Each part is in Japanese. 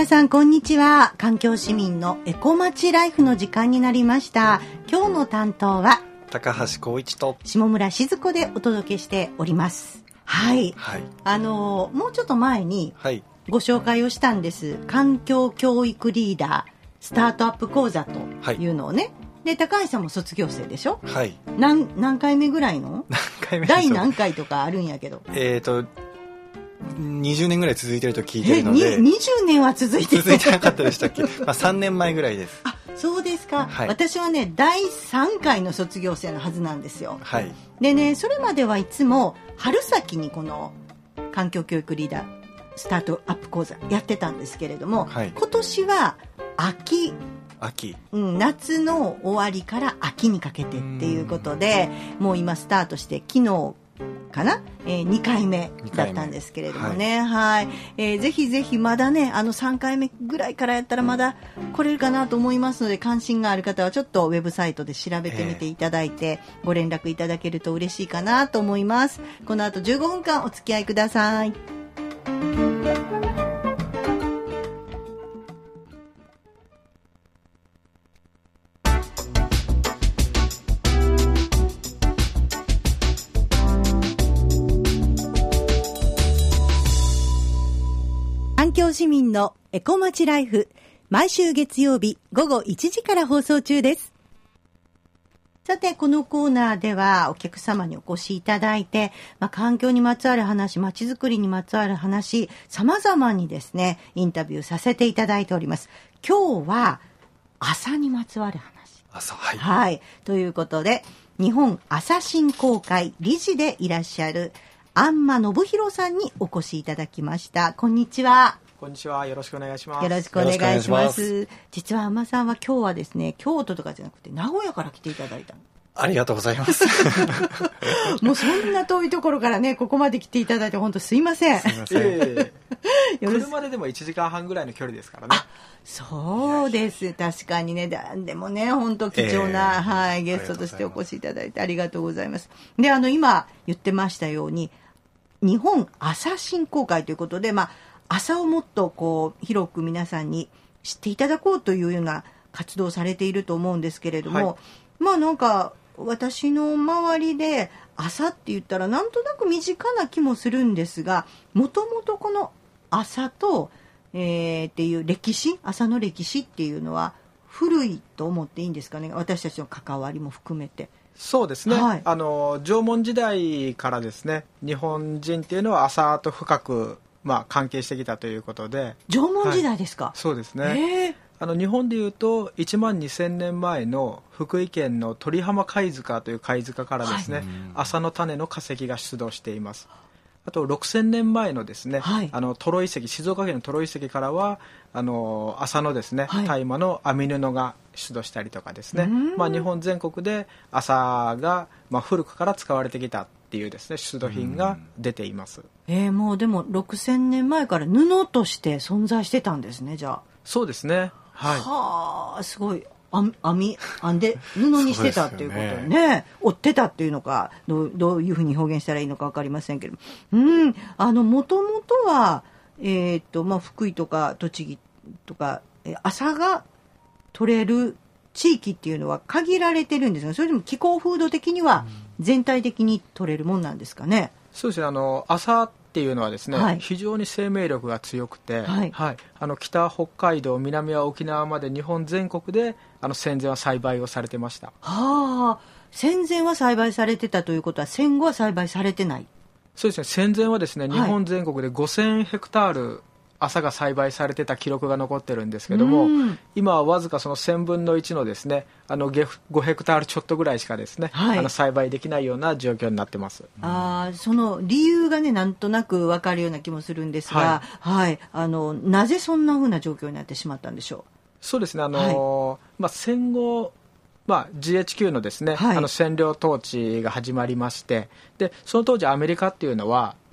皆さんこんにちは。環境市民のエコまちライフの時間になりました。今日の担当は高橋光一と下村静子でお届けしております。はい、はい、もうちょっと前にご紹介をしたんです、環境教育リーダースタートアップ講座というのをね、で高橋さんも卒業生でしょ、はい、何回目ぐらいの第何回とかあるんやけど、 20年ぐらい続いてると聞いてるので。 20年は続いてなかったでしたっけ3年前ぐらいです。 あ、そうですか、はい、私はね第3回の卒業生のはずなんですよ、はい、でねそれまではいつも春先にこの環境教育リーダースタートアップ講座やってたんですけれども、はい、今年は秋、夏の終わりから秋にかけてっていうことで、もう今スタートして昨日かな、2回目だったんですけれどもね、はいはい、ぜひぜひまだね3回目ぐらいからやったらまだ来れるかなと思いますので、関心がある方はちょっとウェブサイトで調べてみていただいてご連絡いただけると嬉しいかなと思います。この後15分間お付き合いください。環境市民のエコまちライフ、毎週月曜日午後1時から放送中です。さてこのコーナーではお客様にお越しいただいて、環境にまつわる話、まちづくりにまつわる話、様々にですねインタビューさせていただいております。今日は朝にまつわる話、 朝、はい、 はい、ということで日本朝振興会理事でいらっしゃる安間信弘さんにお越しいただきました。こんにちは。 こんにちは。よろしくお願いします。 よろしくお願いします。実は安間さんは今日はですね、京都とかじゃなくて名古屋から来ていただいたの。 ありがとうございますもうそんな遠いところからねここまで来ていただいて本当すいません。 すいません車ででも1時間半ぐらいの距離ですからね。 あ、そうです。確かにね。でもね本当貴重な、はい、ゲストとしてお越しいただいてありがとうございます。で今言ってましたように日本朝振興会ということで、朝をもっとこう広く皆さんに知っていただこうというような活動をされていると思うんですけれども、はい、なんか私の周りで朝って言ったらなんとなく身近な気もするんですが、もともとこの朝と、っていう歴史、朝の歴史っていうのは古いと思っていいんですかね。私たちの関わりも含めて。 そうですね、 はい、 縄文時代からですね日本人っていうのは朝と深く、関係してきたということで。 縄文時代ですか。 はい、そうですね、日本でいうと1万2000年前の福井県の鳥浜貝塚という貝塚からですね、はい、朝の種の化石が出土しています。あと6000年前のですね、はい、トロ遺跡、静岡県のトロ遺跡からは麻のですね、大麻の編み布が出土したりとかですね、日本全国で麻が、古くから使われてきたっていうですね出土品が出ています。 もうでも6000年前から布として存在してたんですね。じゃあそうですね、はい、 はあ、すごい。編んで布にしてたっていうことでね、追ってたっていうのかどういうふうに表現したらいいのか分かりませんけどもともとは、福井とか栃木とか朝が取れる地域っていうのは限られてるんですが、それでも気候風土的には全体的に取れるもんなんですかね。 そうですね、朝っていうのはですね、 はい、 非常に生命力が強くて、 はいはい、北北海道、南は沖縄まで日本全国で戦前は栽培をされてました。 はあ、戦前は栽培されてたということは戦後は栽培されてない。 そうですね、戦前はですね、日本全国で5000ヘクタール朝が栽培されてた記録が残ってるんですけども、今はわずかその1000分の1のですね5ヘクタールちょっとぐらいしかですね、はい、栽培できないような状況になってます。 その理由がねなんとなく分かるような気もするんですが、はいはい、なぜそんな風な状況になってしまったんでしょう。 そうですね、戦後GHQ のですね、はい、占領統治が始まりまして、でその当時アメリカっていうのは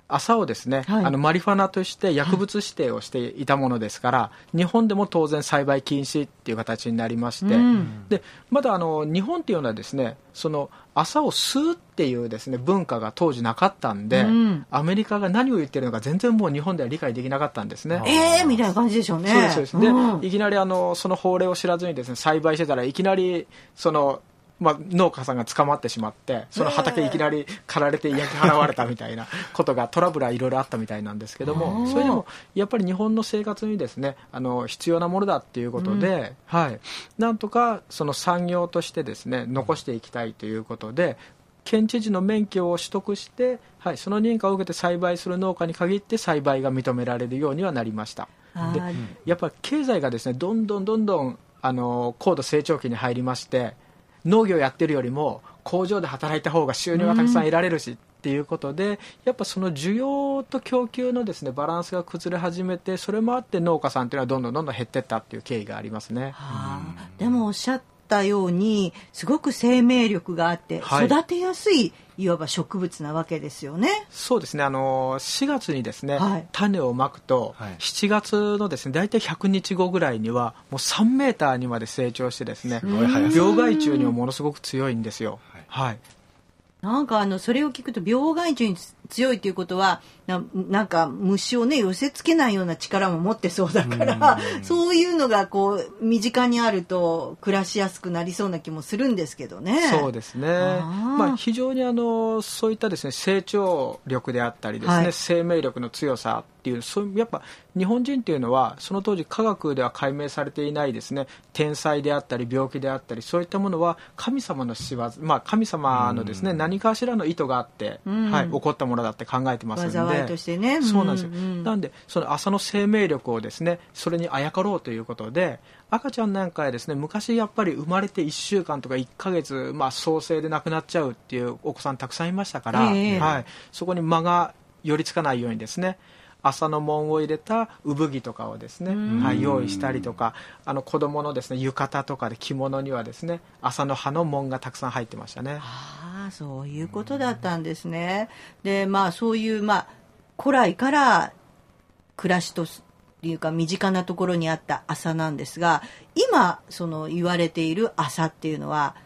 麻をですね、マリファナとして薬物指定をしていたものですから、日本でも当然栽培禁止っていう形になりまして、でまだ日本っていうのはですね、その麻を吸うっていうですね文化が当時なかったんで、アメリカが何を言ってるのか全然もう日本では理解できなかったんですね。 みたいな感じでしょうね。 そうですで、いきなりその法令を知らずにですね栽培してたら、いきなりその農家さんが捕まってしまって、その畑いきなり刈られて焼き払われたみたいなことが、トラブルはいろいろあったみたいなんですけども、それでもやっぱり日本の生活にですね必要なものだっていうことで、なんとかその産業としてですね残していきたいということで、県知事の免許を取得して、その認可を受けて栽培する農家に限って栽培が認められるようにはなりました。でやっぱり経済がですねどんどん高度成長期に入りまして、農業やってるよりも工場で働いた方が収入がたくさん得られるしっていうことで、やっぱその需要と供給のですねバランスが崩れ始めて、それもあって農家さんっていうのはどんどん減っていったっていう経緯がありますね。 でもおっしゃったようにすごく生命力があって育てやすい、いわば植物なわけですよね。 そうですね、4月にですね、種をまくと、7月のですね大体100日後ぐらいにはもう3メーターにまで成長してですね、病害虫にもものすごく強いんですよ。 なんかそれを聞くと、病害虫に強いということはなんか虫をね寄せつけないような力も持ってそうだから、そういうのがこう身近にあると暮らしやすくなりそうな気もするんですけどね。 そうですね、非常にそういったですね成長力であったりですね、生命力の強さっていう、そういうやっぱ日本人っていうのはその当時科学では解明されていないですね天災であったり病気であったり、そういったものは神様の仕業、神様のですね何かしらの意図があって、起こったものだって考えてますので、 災いとしてね、 そうなんですよ。なんでその麻の生命力をですねそれにあやかろうということで、赤ちゃんなんかはですね昔やっぱり生まれて1週間とか1ヶ月、早生で亡くなっちゃうっていうお子さんたくさんいましたから、そこに間が寄りつかないようにですね麻の紋を入れた産着とかをですね、用意したりとか、子供のですね浴衣とかで着物にはですね麻の葉の紋がたくさん入ってましたね。 そういうことだったんですね。でそういう古来から暮らしというか身近なところにあった麻なんですが、今その言われている麻っていうのは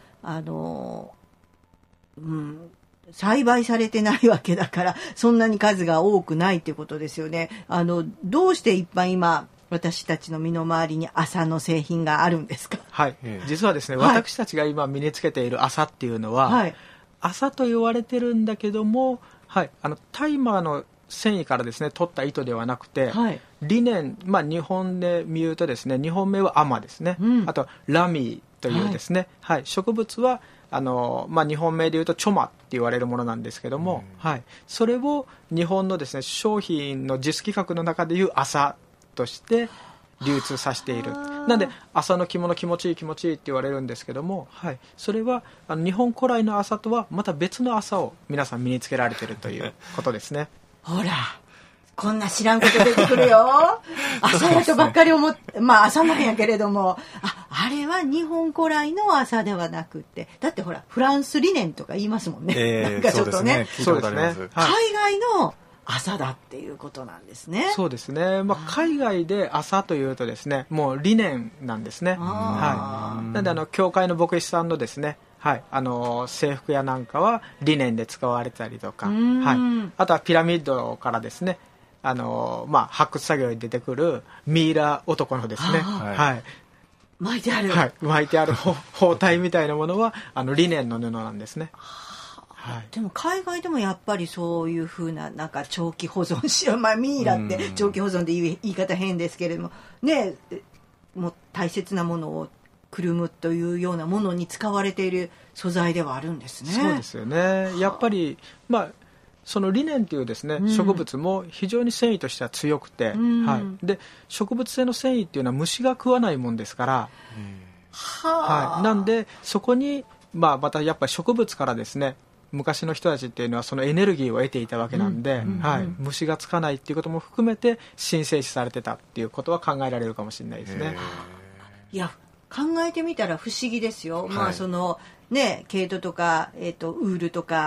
栽培されてないわけだから、そんなに数が多くないっていうことですよね。どうしていっぱい今私たちの身の回りに麻の製品があるんですか？ 実はですね、私たちが今身につけている麻っていうのは、麻と言われてるんだけども、大麻の繊維からですね取った糸ではなくて、リネン、日本で見るとですね日本名はアマですね、あとラミーというですね、植物は日本名でいうとチョマって言われるものなんですけども、それを日本のですね商品の実規格の中でいう麻として流通させている。なんで麻の着物気持ちいいって言われるんですけども、それは日本古来の麻とはまた別の麻を皆さん身につけられているということですね。 ほらこんな知らんこと出てくるよ。麻やとばっかり思って、麻なんやけれども、あれは日本古来の麻ではなくて、だってほらフランスリネンとか言いますもんね。なんかちょっとね、 そうですね、 海外の麻だっていうことなんですね。 そうですね、海外で麻というとですねもうリネンなんですね。なんで教会の牧師さんのですね制服やなんかはリネンで使われたりとか、あとはピラミッドからですね発掘作業に出てくるミイラ男のですね、 巻いてある、 巻いてある包帯みたいなものはリネンの布なんですね。 でも海外でもやっぱりそういう風ななんか長期保存しよう、ミイラって長期保存で言い方変ですけれどもね、もう大切なものをくるむというようなものに使われている素材ではあるんですね。 そうですよね。やっぱりそのリネンというですね、植物も非常に繊維としては強くて、で植物性の繊維っていうのは虫が食わないもんですから、なんでそこにまたやっぱり植物からですね昔の人たちっていうのはそのエネルギーを得ていたわけなんで、虫がつかないっていうことも含めて神聖視されてたっていうことは考えられるかもしれないですね。 いや考えてみたら不思議ですよ。そのね毛糸とかウールとか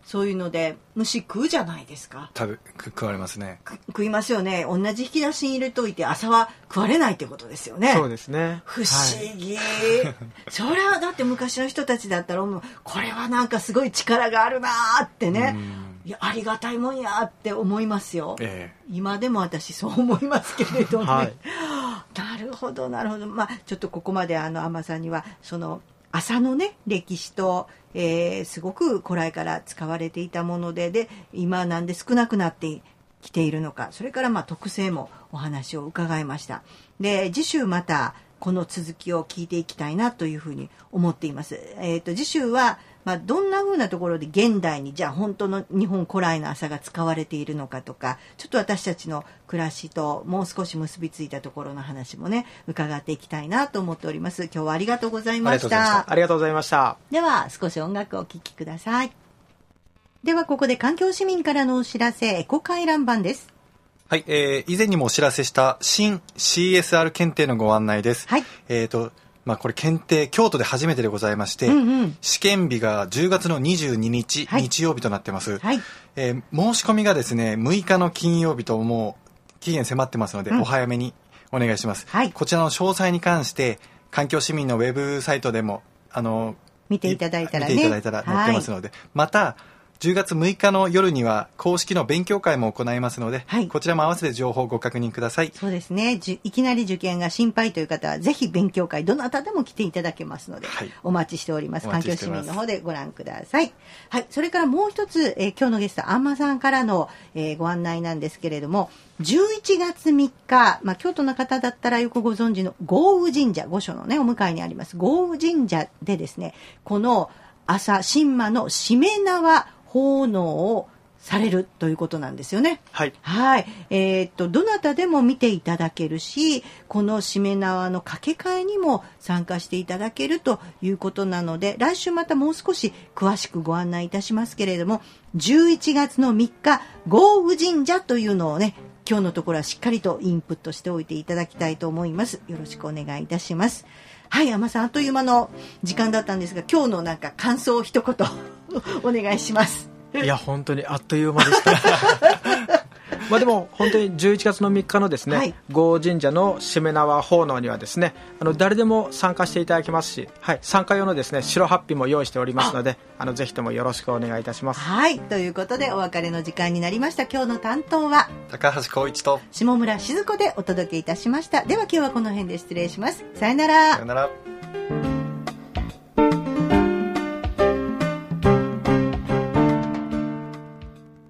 そういうので虫食うじゃないですか。 食われますね。 食いますよね。同じ引き出しに入れといて朝は食われないってことですよね。 そうですね。 不思議、それはだって昔の人たちだったらこれはなんかすごい力があるなーってね、いやありがたいもんやって思いますよ、今でも私そう思いますけれどね、なるほどなるほど。ちょっとここまで安間さんにはその麻のね歴史と、すごく古来から使われていたもので今なんで少なくなってきているのか、それから特性もお話を伺いました。で次週またこの続きを聞いていきたいなというふうに思っています。次週はどんな風なところで現代にじゃあ本当の日本古来の麻が使われているのかとか、ちょっと私たちの暮らしともう少し結びついたところの話もね伺っていきたいなと思っております。今日はありがとうございました。 ありがとうございました。 では少し音楽をお聴きください。ではここで環境市民からのお知らせ、エコ回覧版です。 はい、以前にもお知らせした新 CSR 検定のご案内です。 はい。 これ検定京都で初めてでございまして、試験日が10月の22日、日曜日となってます。申し込みがですね6日の金曜日ともう期限迫ってますので、お早めにお願いします。こちらの詳細に関して環境市民のウェブサイトでも見ていただいたら載ってますので、また10月6日の夜には公式の勉強会も行いますので、こちらも合わせて情報をご確認ください。 そうですね。いきなり受験が心配という方はぜひ勉強会どなたでも来ていただけますので、お待ちしております。環境市民の方でご覧ください。はい。それからもう一つ、今日のゲスト安間さんからの、ご案内なんですけれども、11月3日、京都の方だったらよくご存知の豪雨神社、御所のねお向かいにあります豪雨神社でですね、この朝神馬のしめ縄奉納をされるということなんですよね。 はい。 どなたでも見ていただけるし、このしめ縄の掛け替えにも参加していただけるということなので、来週またもう少し詳しくご案内いたしますけれども、11月の3日、豪雨神社というのをね、今日のところはしっかりとインプットしておいていただきたいと思います。よろしくお願いいたします。はい、安間さん、あっという間の時間だったんですが、今日の感想を一言お願いします。 いや本当にあっという間でしたでも本当に11月の3日のですね、豪雨神社のしめ縄奉納にはですね誰でも参加していただけますし、参加用のですね白ハッピーも用意しておりますので、ぜひともよろしくお願いいたします。 はい、ということでお別れの時間になりました。今日の担当は高橋光一と下村静子でお届けいたしました。では今日はこの辺で失礼します。さよなら。 さよなら。